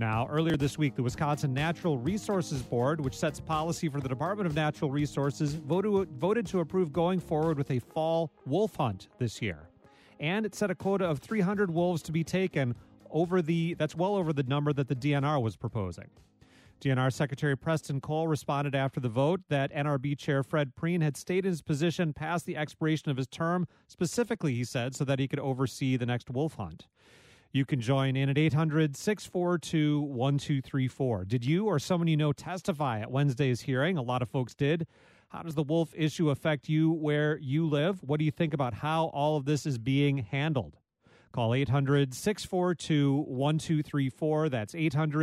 Now, earlier this week, the Wisconsin Natural Resources Board, which sets policy for the Department of Natural Resources, voted to approve going forward with a fall wolf hunt this year. And it set a quota of 300 wolves to be taken that's well over the number that the DNR was proposing. DNR Secretary Preston Cole responded after the vote that NRB Chair Fred Preen had stayed in his position past the expiration of his term, specifically, he said, so that he could oversee the next wolf hunt. You can join in at 800-642-1234. Did you or someone you know testify at Wednesday's hearing? A lot of folks did. How does the wolf issue affect you where you live? What do you think about how all of this is being handled? Call 800-642-1234. That's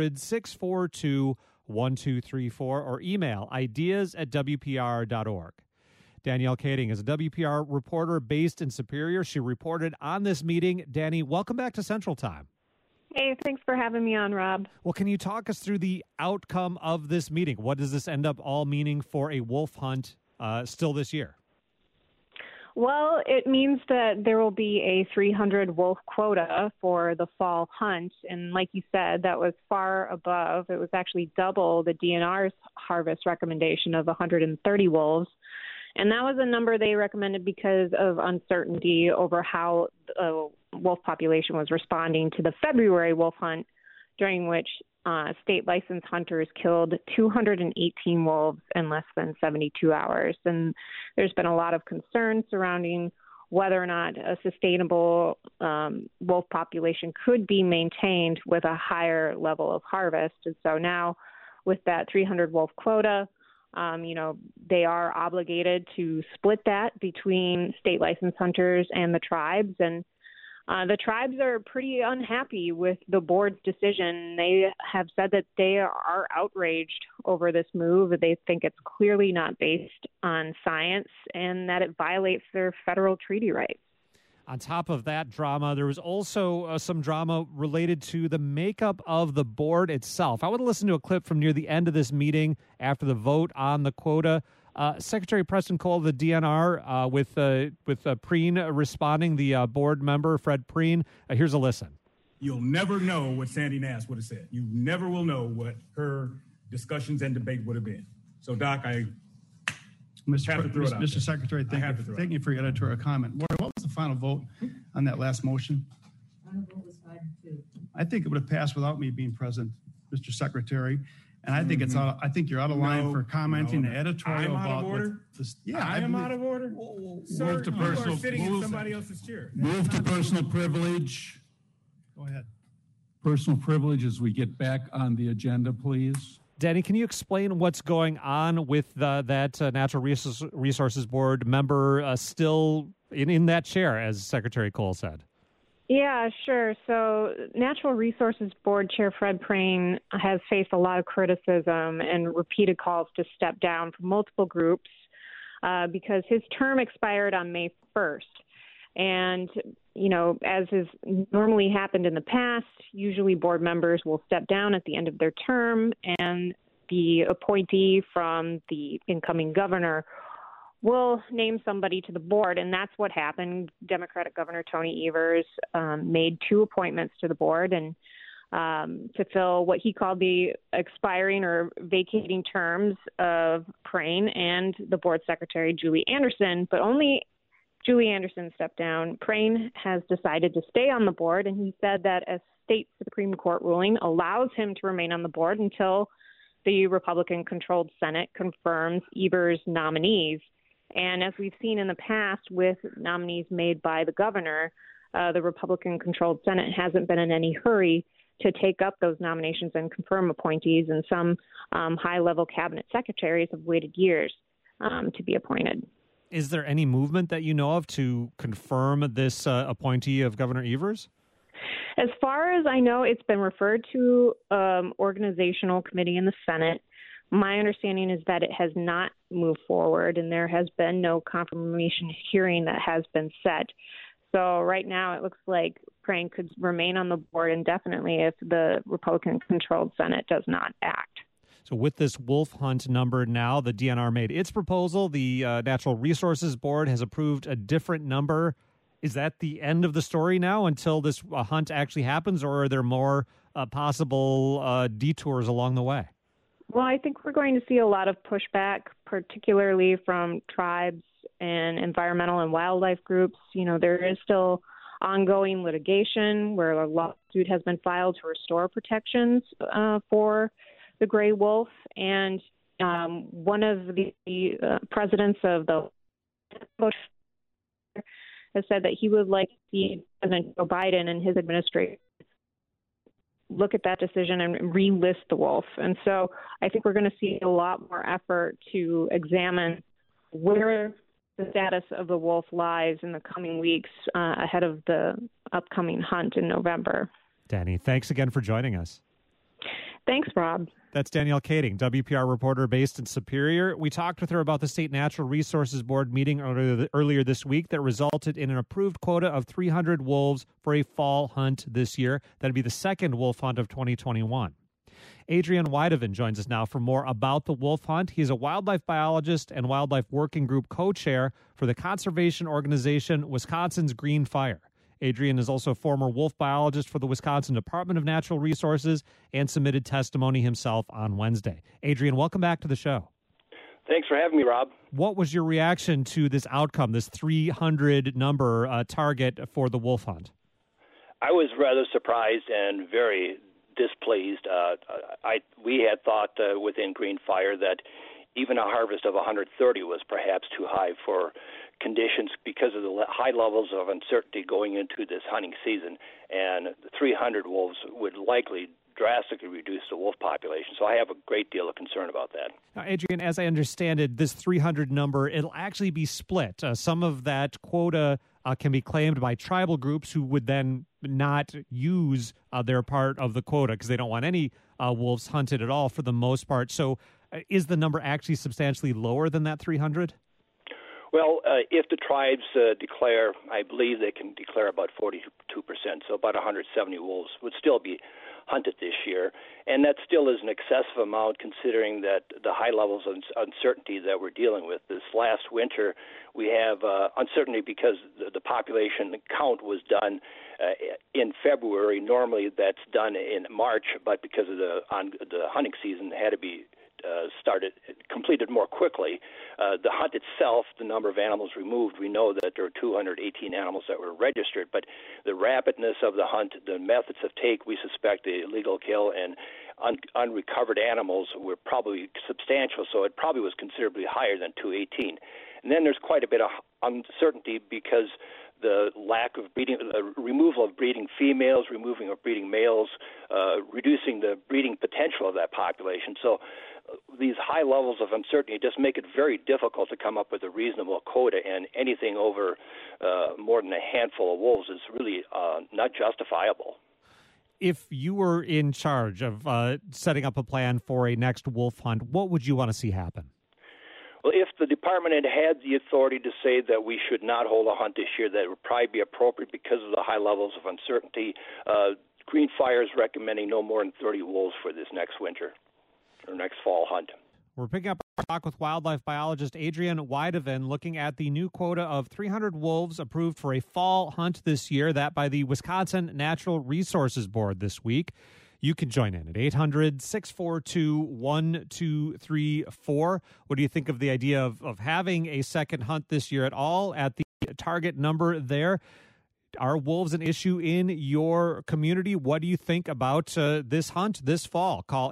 800-642-1234. Or email ideas@wpr.org. Danielle Kading is a WPR reporter based in Superior. She reported on this meeting. Danny, welcome back to Central Time. Hey, thanks for having me on, Rob. Well, can you talk us through the outcome of this meeting? What does this end up all meaning for a wolf hunt still this year? Well, it means that there will be a 300 wolf quota for the fall hunt. And like you said, that was far above. It was actually double the DNR's harvest recommendation of 130 wolves. And that was a number they recommended because of uncertainty over how the wolf population was responding to the February wolf hunt, during which state licensed hunters killed 218 wolves in less than 72 hours. And there's been a lot of concern surrounding whether or not a sustainable wolf population could be maintained with a higher level of harvest. And so now with that 300 wolf quota, they are obligated to split that between state licensed hunters and the tribes. And the tribes are pretty unhappy with the board's decision. They have said that they are outraged over this move. They think it's clearly not based on science and that it violates their federal treaty rights. On top of that drama, there was also some drama related to the makeup of the board itself. I want to listen to a clip from near the end of this meeting after the vote on the quota. Secretary Preston Cole of the DNR with Preen responding, the board member, Fred Preen. Here's a listen. You'll never know what Sandy Nass would have said. You never will know what her discussions and debate would have been. So, Doc, Mr. Secretary, thank you for your editorial comment. What was the final vote on that last motion? Final vote was 5-2. I think it would have passed without me being present, Mr. Secretary. And I think I think you're out of line for commenting the editorial about. I'm out of order. I am out of order. Sir, move to you are sitting in somebody else's chair. Move to personal privilege. Go ahead. Personal privilege as we get back on the agenda, please. Danny, can you explain what's going on with that Natural Resources Board member still in that chair, as Secretary Cole said? Yeah, sure. So Natural Resources Board Chair Fred Preen has faced a lot of criticism and repeated calls to step down from multiple groups because his term expired on May 1st. And, as has normally happened in the past, usually board members will step down at the end of their term, and the appointee from the incoming governor will name somebody to the board. And that's what happened. Democratic Governor Tony Evers made 2 appointments to the board and to fill what he called the expiring or vacating terms of Preen and the board secretary, Julie Anderson, but only Julie Anderson stepped down. Preen has decided to stay on the board, and he said that a state Supreme Court ruling allows him to remain on the board until the Republican-controlled Senate confirms Evers' nominees. And as we've seen in the past with nominees made by the governor, the Republican-controlled Senate hasn't been in any hurry to take up those nominations and confirm appointees, and some high-level cabinet secretaries have waited years to be appointed. Is there any movement that you know of to confirm this appointee of Governor Evers? As far as I know, it's been referred to organizational committee in the Senate. My understanding is that it has not moved forward, and there has been no confirmation hearing that has been set. So right now it looks like Preen could remain on the board indefinitely if the Republican-controlled Senate does not act. So with this wolf hunt number now, the DNR made its proposal. The Natural Resources Board has approved a different number. Is that the end of the story now until this hunt actually happens, or are there more possible detours along the way? Well, I think we're going to see a lot of pushback, particularly from tribes and environmental and wildlife groups. You know, there is still ongoing litigation where a lawsuit has been filed to restore protections for the gray wolf. And one of the presidents of the Bush has said that he would like to see President Joe Biden and his administration look at that decision and relist the wolf. And so I think we're going to see a lot more effort to examine where the status of the wolf lies in the coming weeks ahead of the upcoming hunt in November. Danny, thanks again for joining us. Thanks, Rob. That's Danielle Kading, WPR reporter based in Superior. We talked with her about the State Natural Resources Board meeting earlier this week that resulted in an approved quota of 300 wolves for a fall hunt this year. That'd be the second wolf hunt of 2021. Adrian Weideven joins us now for more about the wolf hunt. He's a wildlife biologist and wildlife working group co-chair for the conservation organization Wisconsin's Green Fire. Adrian is also a former wolf biologist for the Wisconsin Department of Natural Resources and submitted testimony himself on Wednesday. Adrian, welcome back to the show. Thanks for having me, Rob. What was your reaction to this outcome, this 300 number target for the wolf hunt? I was rather surprised and very displeased. We had thought within Green Fire that even a harvest of 130 was perhaps too high for conditions because of the high levels of uncertainty going into this hunting season, and 300 wolves would likely drastically reduce the wolf population. So I have a great deal of concern about that. Now, Adrian, as I understand it, this 300 number, it'll actually be split. Some of that quota can be claimed by tribal groups who would then not use their part of the quota because they don't want any wolves hunted at all for the most part. So is the number actually substantially lower than that 300? Well, if the tribes declare, I believe they can declare about 42%, so about 170 wolves would still be hunted this year. And that still is an excessive amount considering that the high levels of uncertainty that we're dealing with. This last winter, we have uncertainty because the population count was done in February. Normally that's done in March, but because of the hunting season, it had to be completed more quickly. The hunt itself, the number of animals removed, we know that there were 218 animals that were registered, but the rapidness of the hunt, the methods of take, we suspect the illegal kill and unrecovered animals were probably substantial, so it probably was considerably higher than 218. And then there's quite a bit of uncertainty because the lack of breeding, removal of breeding females, removing of breeding males, reducing the breeding potential of that population. So these high levels of uncertainty just make it very difficult to come up with a reasonable quota, and anything over more than a handful of wolves is really not justifiable. If you were in charge of setting up a plan for a next wolf hunt, what would you want to see happen? Well, if the department had the authority to say that we should not hold a hunt this year, that would probably be appropriate because of the high levels of uncertainty. Green Fire is recommending no more than 30 wolves for this next winter or next fall hunt. We're picking up our talk with wildlife biologist Adrian Weideven, looking at the new quota of 300 wolves approved for a fall hunt this year, that by the Wisconsin Natural Resources Board this week. You can join in at 800-642-1234. What do you think of the idea of having a second hunt this year at all at the target number there? Are wolves an issue in your community? What do you think about this hunt this fall? Call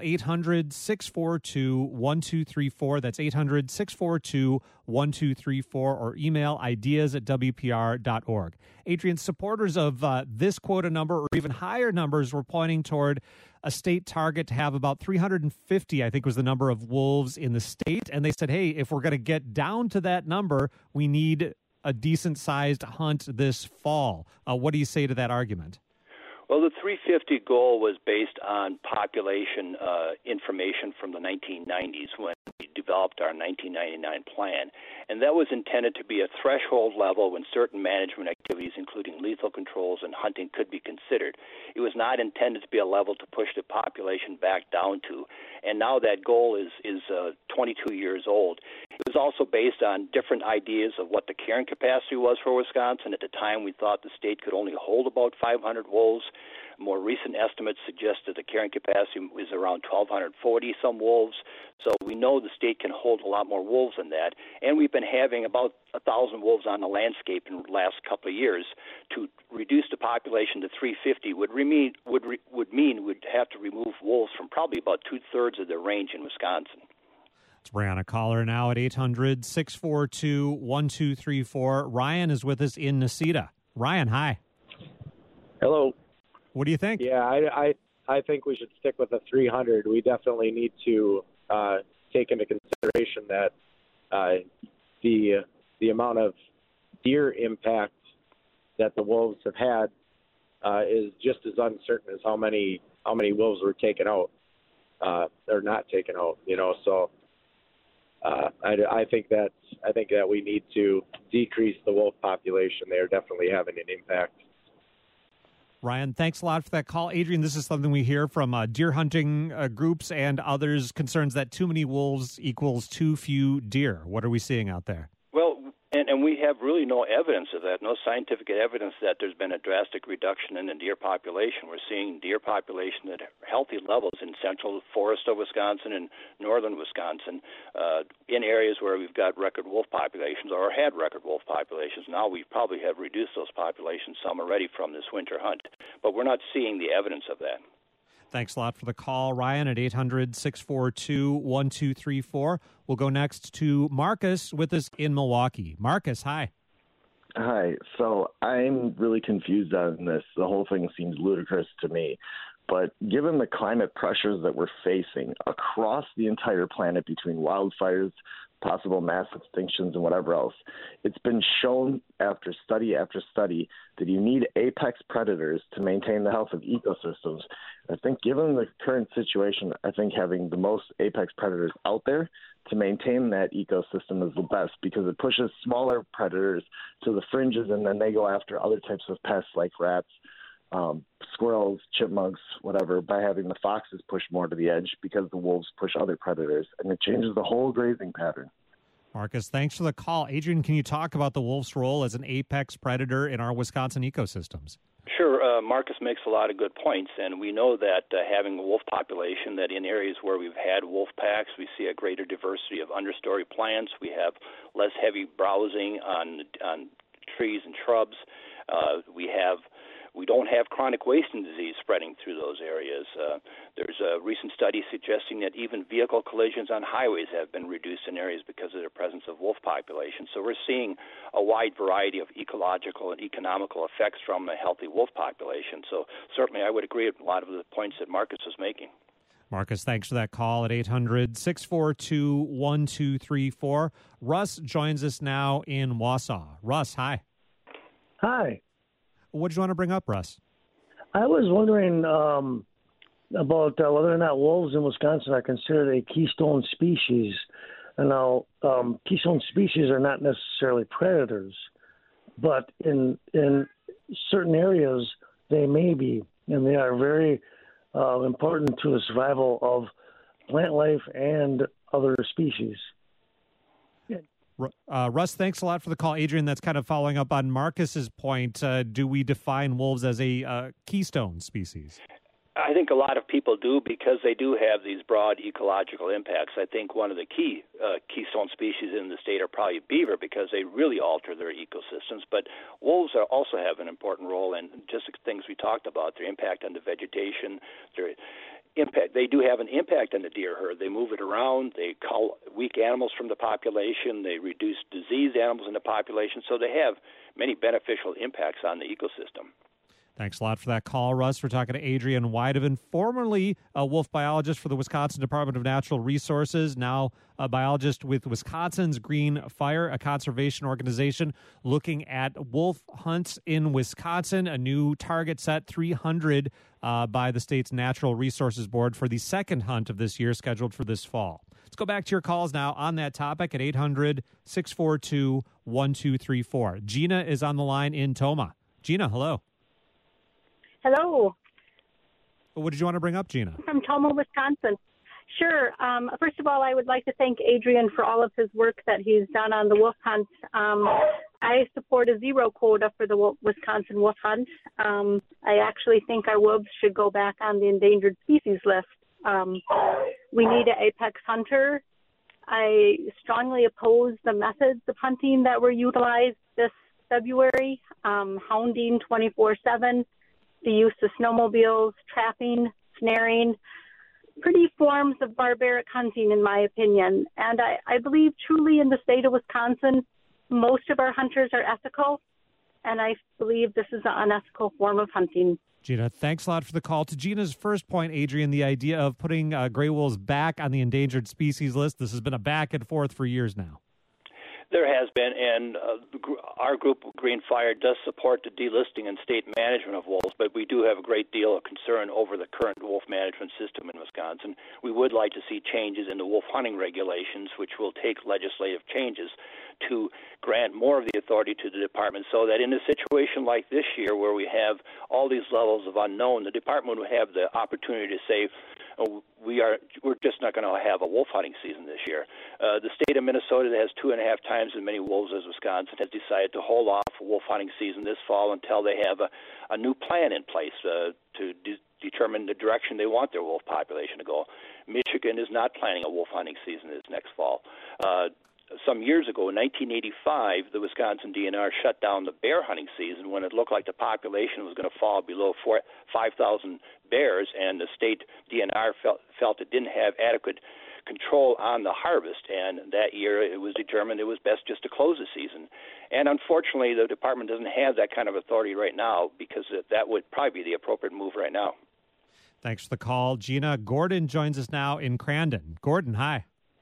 800-642-1234. That's 800-642-1234, or email ideas@wpr.org. Adrian, supporters of this quota number or even higher numbers were pointing toward a state target to have about 350, I think was the number of wolves in the state. And they said, hey, if we're going to get down to that number, we need a decent-sized hunt this fall. What do you say to that argument? Well, the 350 goal was based on population information from the 1990s when we developed our 1999 plan. And that was intended to be a threshold level when certain management activities, including lethal controls and hunting, could be considered. It was not intended to be a level to push the population back down to. And now that goal is 22 years old. It was also based on different ideas of what the carrying capacity was for Wisconsin. At the time, we thought the state could only hold about 500 wolves. More recent estimates suggest that the carrying capacity is around 1,240 some wolves. So we know the state can hold a lot more wolves than that. And we've been having about 1,000 wolves on the landscape in the last couple of years. To reduce the population to 350 would mean we'd have to remove wolves from probably about 2/3 of their range in Wisconsin. Let's bring on a caller now at 800-642-1234. Ryan is with us in Necedah. Ryan, hi. Hello. What do you think? Yeah, I think we should stick with the 300. We definitely need to take into consideration that the amount of deer impact that the wolves have had is just as uncertain as how many wolves were taken out or not taken out. So I think that we need to decrease the wolf population. They are definitely having an impact. Ryan, thanks a lot for that call. Adrian, this is something we hear from deer hunting groups and others, concerns that too many wolves equals too few deer. What are we seeing out there? Well, and we have really no evidence of that, no scientific evidence that there's been a drastic reduction in the deer population. We're seeing deer population at healthy levels in central forest of Wisconsin and northern Wisconsin, in areas where we've got record wolf populations or had record wolf populations. Now we probably have reduced those populations some already from this winter hunt, but we're not seeing the evidence of that. Thanks a lot for the call, Ryan, at 800-642-1234. We'll go next to Marcus with us in Milwaukee. Marcus, hi. Hi. So I'm really confused on this. The whole thing seems ludicrous to me. But given the climate pressures that we're facing across the entire planet between wildfires, possible mass extinctions, and whatever else, it's been shown after study that you need apex predators to maintain the health of ecosystems. I think given the current situation, I think having the most apex predators out there to maintain that ecosystem is the best, because it pushes smaller predators to the fringes, and then they go after other types of pests like rats, squirrels, chipmunks, whatever, by having the foxes push more to the edge because the wolves push other predators, and it changes the whole grazing pattern. Marcus, thanks for the call. Adrian, can you talk about the wolf's role as an apex predator in our Wisconsin ecosystems? Sure. Marcus makes a lot of good points, and we know that having a wolf population, that in areas where we've had wolf packs, we see a greater diversity of understory plants. We have less heavy browsing on trees and shrubs. We don't have chronic wasting disease spreading through those areas. There's a recent study suggesting that even vehicle collisions on highways have been reduced in areas because of the presence of wolf populations. So we're seeing a wide variety of ecological and economical effects from a healthy wolf population. So certainly I would agree with a lot of the points that Marcus was making. Marcus, thanks for that call at 800-642-1234. Russ joins us now in Wausau. Russ, hi. Hi. What did you want to bring up, Russ? I was wondering about whether or not wolves in Wisconsin are considered a keystone species. And now, keystone species are not necessarily predators, but in certain areas they may be, and they are very important to the survival of plant life and other species. Russ, thanks a lot for the call. Adrian, that's kind of following up on Marcus's point. Do we define wolves as a keystone species? I think a lot of people do, because they do have these broad ecological impacts. I think one of the key keystone species in the state are probably beaver, because they really alter their ecosystems. But wolves also have an important role in just the things we talked about, their impact on the vegetation, their impact. They do have an impact on the deer herd. They move it around. They cull weak animals from the population. They reduce diseased animals in the population. So they have many beneficial impacts on the ecosystem. Thanks a lot for that call, Russ. We're talking to Adrian Weideven, formerly a wolf biologist for the Wisconsin Department of Natural Resources, now a biologist with Wisconsin's Green Fire, a conservation organization looking at wolf hunts in Wisconsin. A new target set, 300 by the state's Natural Resources Board for the second hunt of this year, scheduled for this fall. Let's go back to your calls now on that topic at 800-642-1234. Gina is on the line in Tomah. Gina, hello. Hello. What did you want to bring up, Gina? I'm from Tomah, Wisconsin. Sure. First of all, I would like to thank Adrian for all of his work that he's done on the wolf hunt. I support a zero quota for the Wisconsin wolf hunt. I actually think our wolves should go back on the endangered species list. We need an apex hunter. I strongly oppose the methods of hunting that were utilized this February, hounding 24/7, the use of snowmobiles, trapping, snaring, pretty forms of barbaric hunting, in my opinion. And I believe truly in the state of Wisconsin, most of our hunters are ethical, and I believe this is an unethical form of hunting. Gina, thanks a lot for the call. To Gina's first point, Adrian, the idea of putting gray wolves back on the endangered species list, this has been a back and forth for years now. There has been, and our group, Green Fire, does support the delisting and state management of wolves, but we do have a great deal of concern over the current wolf management system in Wisconsin. We would like to see changes in the wolf hunting regulations, which will take legislative changes to grant more of the authority to the department so that in a situation like this year where we have all these levels of unknown, the department would have the opportunity to say, we're just not going to have a wolf hunting season this year. The state of Minnesota, that has 2.5 times as many wolves as Wisconsin, has decided to hold off a wolf hunting season this fall until they have a new plan in place to determine the direction they want their wolf population to go. Michigan is not planning a wolf hunting season this next fall. Some years ago, in 1985, the Wisconsin DNR shut down the bear hunting season when it looked like the population was going to fall below 5,000 bears, and the state DNR felt it didn't have adequate control on the harvest, and that year it was determined it was best just to close the season. And unfortunately, the department doesn't have that kind of authority right now, because that would probably be the appropriate move right now. Thanks for the call, Gina. Gordon joins us now in Crandon. Gordon, hi.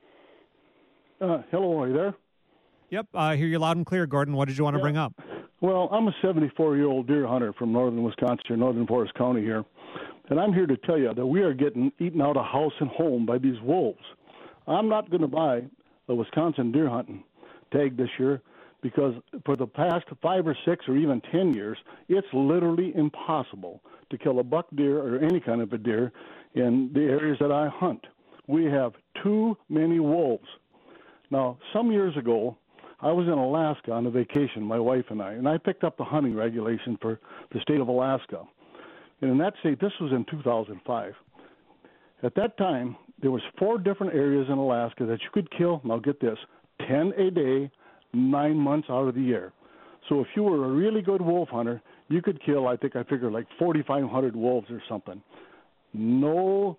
Hello, are you there? Yep, I hear you loud and clear, Gordon. What did you want to bring up? Well, I'm a 74-year-old deer hunter from northern Wisconsin, northern Forest County here, and I'm here to tell you that we are getting eaten out of house and home by these wolves. I'm not going to buy a Wisconsin deer hunting tag this year because for the past 5 or 6 or even 10 years, it's literally impossible to kill a buck deer or any kind of a deer in the areas that I hunt. We have too many wolves. Now, some years ago, I was in Alaska on a vacation, my wife and I picked up the hunting regulation for the state of Alaska. And in that state, this was in 2005. At that time, there was 4 different areas in Alaska that you could kill, now get this, 10 a day, 9 months out of the year. So if you were a really good wolf hunter, you could kill, I figured like 4,500 wolves or something. No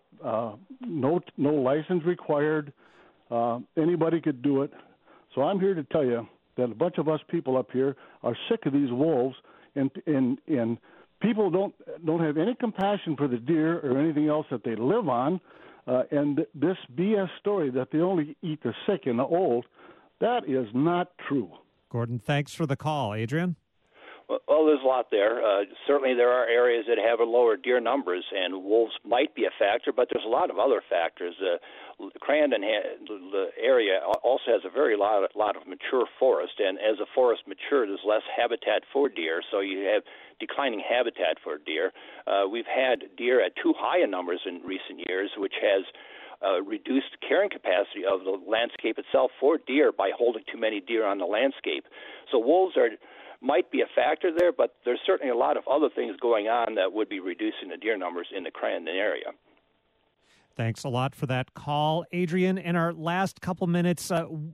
license required. Anybody could do it. So I'm here to tell you that a bunch of us people up here are sick of these wolves, and people don't have any compassion for the deer or anything else that they live on. And this BS story that they only eat the sick and the old, that is not true. Gordon, thanks for the call. Adrian? Well, there's a lot there. Certainly there are areas that have a lower deer numbers, and wolves might be a factor, but there's a lot of other factors. Crandon, the area, also has a very lot of mature forest, and as the forest matures, there's less habitat for deer, so you have declining habitat for deer. We've had deer at too high a numbers in recent years, which has reduced carrying capacity of the landscape itself for deer by holding too many deer on the landscape. So wolves might be a factor there, but there's certainly a lot of other things going on that would be reducing the deer numbers in the Crandon area. Thanks a lot for that call, Adrian. In our last couple minutes, do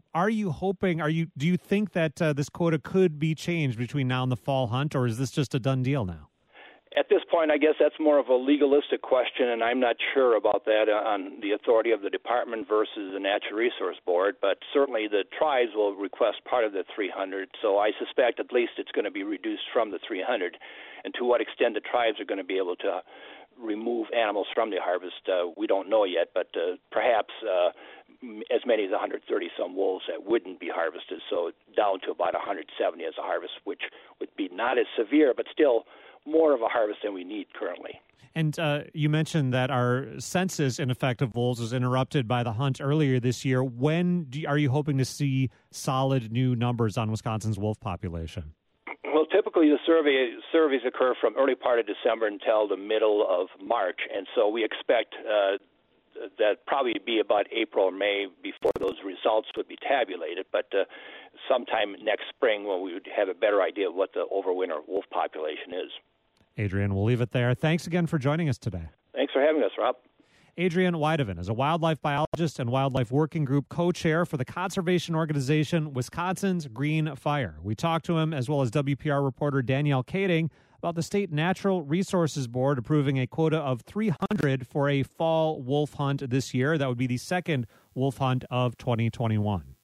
you think that this quota could be changed between now and the fall hunt, or is this just a done deal now? At this point, I guess that's more of a legalistic question, and I'm not sure about that on the authority of the department versus the Natural Resource Board, but certainly the tribes will request part of the 300, so I suspect at least it's going to be reduced from the 300. And to what extent the tribes are going to be able to remove animals from the harvest, we don't know yet, but perhaps as many as 130-some wolves that wouldn't be harvested, so down to about 170 as a harvest, which would be not as severe, but still more of a harvest than we need currently. And you mentioned that our census, in effect, of wolves was interrupted by the hunt earlier this year. When are you hoping to see solid new numbers on Wisconsin's wolf population? Well, typically the surveys occur from early part of December until the middle of March, and so we expect that probably be about April or May before those results would be tabulated, but sometime next spring when we would have a better idea of what the overwinter wolf population is. Adrian, we'll leave it there. Thanks again for joining us today. Thanks for having us, Rob. Adrian Weideven is a wildlife biologist and wildlife working group co-chair for the conservation organization Wisconsin's Green Fire. We talked to him, as well as WPR reporter Danielle Kading, about the State Natural Resources Board approving a quota of 300 for a fall wolf hunt this year. That would be the second wolf hunt of 2021.